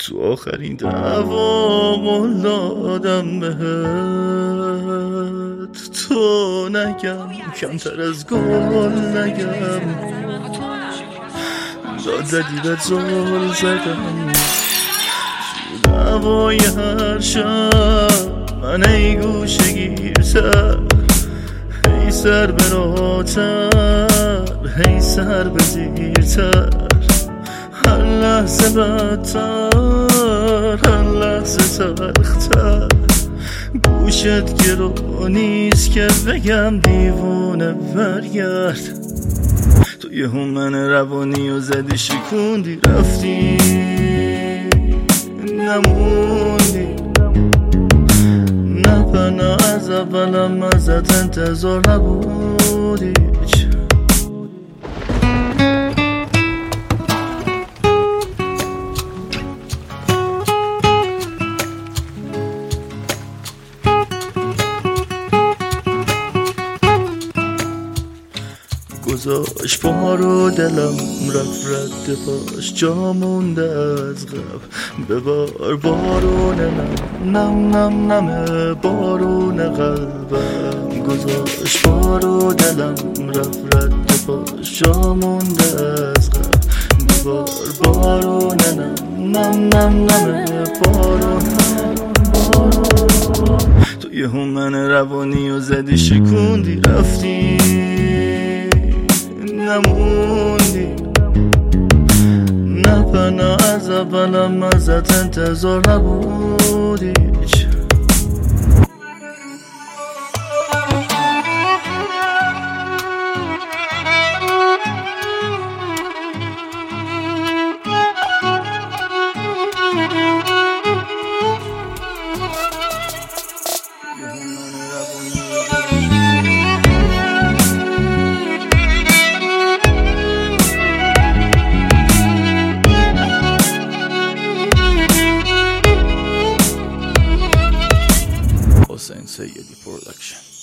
تو آخرین دعوا قول دادم بهت تو نگم کمتر از گل نگم داد زدی بهت زل زدم تو دعوای هر شب من ای گوشه گیرتر هی سر براتر هی سر بزیرتر هر لحظه بدتر هر لحظه تلختر گوشت گرونیست که بگم دیوونه برگرد تو یه من روانی و زدی شکوندی رفتی نموندی نه پناه از اولم ازت انتظار نبودی گذاشت بارو دلم رفت رد پاش جا مونده از قبل ببار بارون نم نم نم بارون قلبم گذاشت بارو دلم رفت رد پاش جا مونده از قبل ببار بارون نم نم نم بارون تو یه من روانی و زدی شکوندی رفتی نموندی نه پناه از اولم ازت انتظار نبودی Hussein Sayyidi Production.